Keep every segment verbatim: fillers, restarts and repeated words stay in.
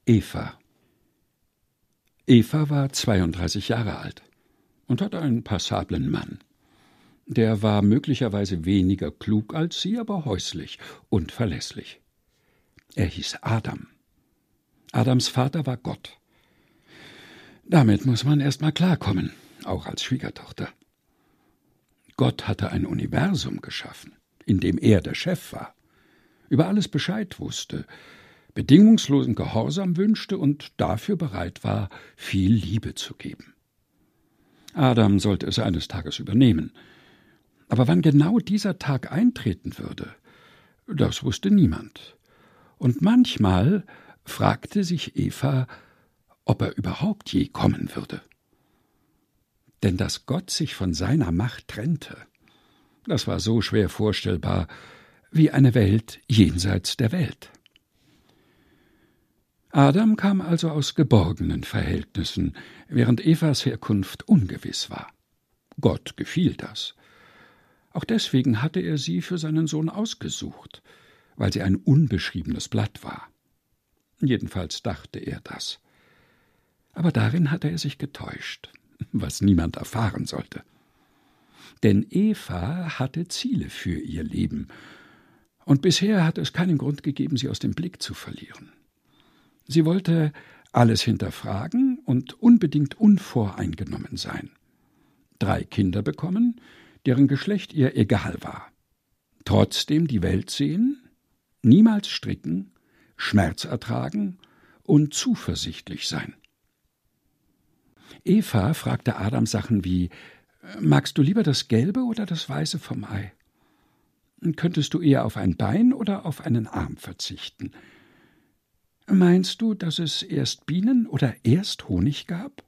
Eva. Eva war zweiunddreißig Jahre alt und hatte einen passablen Mann. Der war möglicherweise weniger klug als sie, aber häuslich und verlässlich. Er hieß Adam. Adams Vater war Gott. Damit muss man erst mal klarkommen, auch als Schwiegertochter. Gott hatte ein Universum geschaffen, in dem er der Chef war, über alles Bescheid wusste, bedingungslosen Gehorsam wünschte und dafür bereit war, viel Liebe zu geben. Adam sollte es eines Tages übernehmen. Aber wann genau dieser Tag eintreten würde, das wusste niemand. Und manchmal fragte sich Eva, ob er überhaupt je kommen würde. Denn dass Gott sich von seiner Macht trennte, das war so schwer vorstellbar wie eine Welt jenseits der Welt. Adam kam also aus geborgenen Verhältnissen, während Evas Herkunft ungewiss war. Gott gefiel das. Auch deswegen hatte er sie für seinen Sohn ausgesucht, weil sie ein unbeschriebenes Blatt war. Jedenfalls dachte er das. Aber darin hatte er sich getäuscht, was niemand erfahren sollte. Denn Eva hatte Ziele für ihr Leben, und bisher hatte es keinen Grund gegeben, sie aus dem Blick zu verlieren. Sie wollte alles hinterfragen und unbedingt unvoreingenommen sein. Drei Kinder bekommen, deren Geschlecht ihr egal war. Trotzdem die Welt sehen, niemals stricken, Schmerz ertragen und zuversichtlich sein. Eva fragte Adam Sachen wie: »Magst du lieber das Gelbe oder das Weiße vom Ei? Könntest du eher auf ein Bein oder auf einen Arm verzichten? Meinst du, dass es erst Bienen oder erst Honig gab?«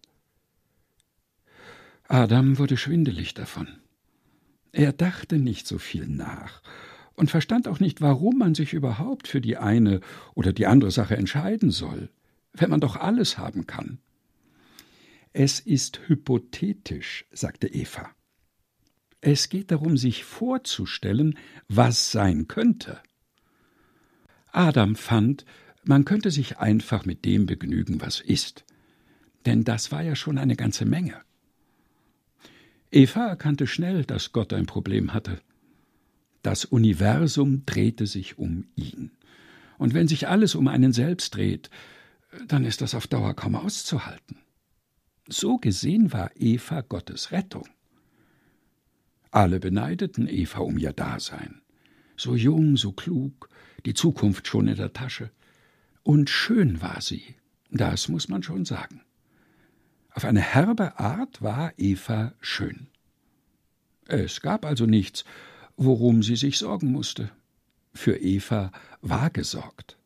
Adam wurde schwindelig davon. Er dachte nicht so viel nach und verstand auch nicht, warum man sich überhaupt für die eine oder die andere Sache entscheiden soll, wenn man doch alles haben kann. »Es ist hypothetisch«, sagte Eva. »Es geht darum, sich vorzustellen, was sein könnte.« Adam fand, man könnte sich einfach mit dem begnügen, was ist. Denn das war ja schon eine ganze Menge. Eva erkannte schnell, dass Gott ein Problem hatte. Das Universum drehte sich um ihn. Und wenn sich alles um einen selbst dreht, dann ist das auf Dauer kaum auszuhalten. So gesehen war Eva Gottes Rettung. Alle beneideten Eva um ihr Dasein. So jung, so klug, die Zukunft schon in der Tasche. Und schön war sie, das muss man schon sagen. Auf eine herbe Art war Eva schön. Es gab also nichts, worum sie sich sorgen musste. Für Eva war gesorgt.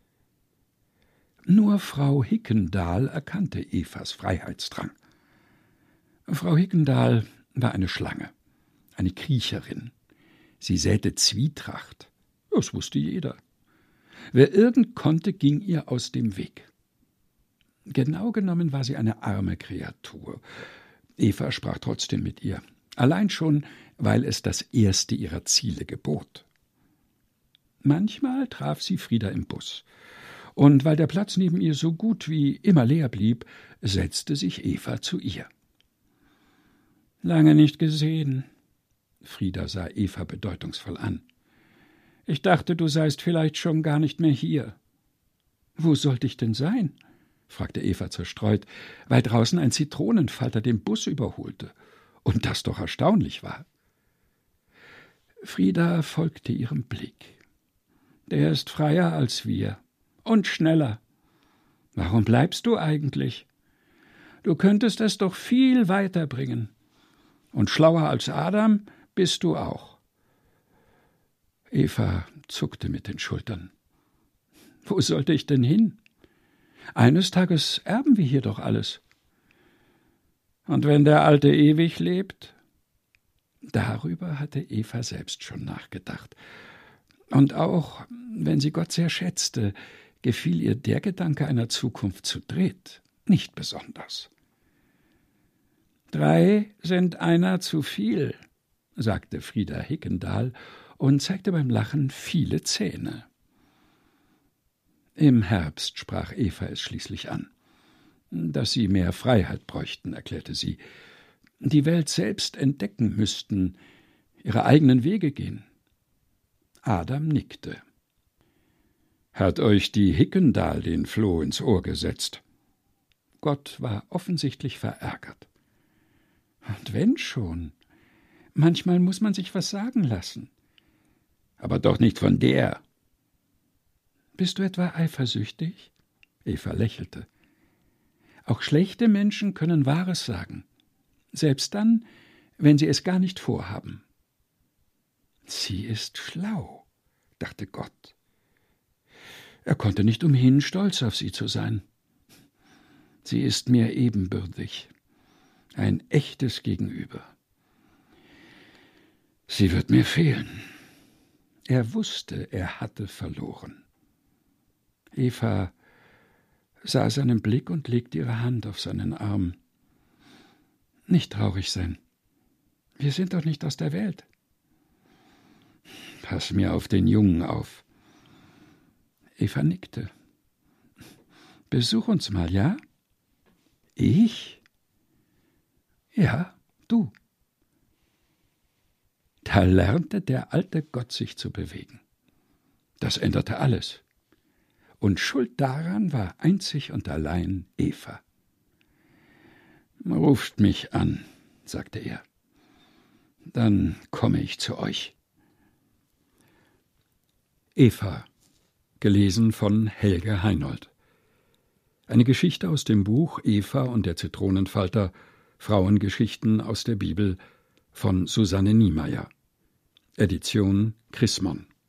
Nur Frau Hickendahl erkannte Evas Freiheitsdrang. Frau Hickendahl war eine Schlange, eine Kriecherin. Sie säte Zwietracht. Das wusste jeder. Wer irgend konnte, ging ihr aus dem Weg. Genau genommen war sie eine arme Kreatur. Eva sprach trotzdem mit ihr, allein schon, weil es das erste ihrer Ziele gebot. Manchmal traf sie Frieda im Bus, und weil der Platz neben ihr so gut wie immer leer blieb, setzte sich Eva zu ihr. »Lange nicht gesehen«, Frieda sah Eva bedeutungsvoll an. »Ich dachte, du seist vielleicht schon gar nicht mehr hier.« »Wo sollte ich denn sein?« fragte Eva zerstreut, weil draußen ein Zitronenfalter den Bus überholte und das doch erstaunlich war. Frieda folgte ihrem Blick. »Der ist freier als wir und schneller. Warum bleibst du eigentlich? Du könntest es doch viel weiter bringen. Und schlauer als Adam bist du auch.« Eva zuckte mit den Schultern. »Wo sollte ich denn hin? Eines Tages erben wir hier doch alles.« »Und wenn der Alte ewig lebt?« Darüber hatte Eva selbst schon nachgedacht. Und auch, wenn sie Gott sehr schätzte, gefiel ihr der Gedanke einer Zukunft zu dritt nicht besonders. »Drei sind einer zu viel«, sagte Frieda Hickendahl und zeigte beim Lachen viele Zähne. Im Herbst sprach Eva es schließlich an. Dass sie mehr Freiheit bräuchten, erklärte sie. Die Welt selbst entdecken müssten, ihre eigenen Wege gehen. Adam nickte. Hat euch die Hickendal den Floh ins Ohr gesetzt? Gott war offensichtlich verärgert. Und wenn schon. Manchmal muss man sich was sagen lassen. Aber doch nicht von der. Bist du etwa eifersüchtig? Eva lächelte. Auch schlechte Menschen können Wahres sagen. Selbst dann, wenn sie es gar nicht vorhaben. Sie ist schlau, dachte Gott. Er konnte nicht umhin, stolz auf sie zu sein. Sie ist mir ebenbürtig, ein echtes Gegenüber. Sie wird mir fehlen. Er wusste, er hatte verloren. Eva sah seinen Blick und legte ihre Hand auf seinen Arm. Nicht traurig sein. Wir sind doch nicht aus der Welt. Pass mir auf den Jungen auf. Eva nickte. Besuch uns mal, ja? Ich? Ja, du. Da lernte der alte Gott sich zu bewegen. Das änderte alles. Und schuld daran war einzig und allein Eva. »Ruft mich an«, sagte er. »Dann komme ich zu euch.« Eva, gelesen von Helge Heinold. Eine Geschichte aus dem Buch Eva und der Zitronenfalter, Frauengeschichten aus der Bibel von Susanne Niemeyer. Edition Chrismon.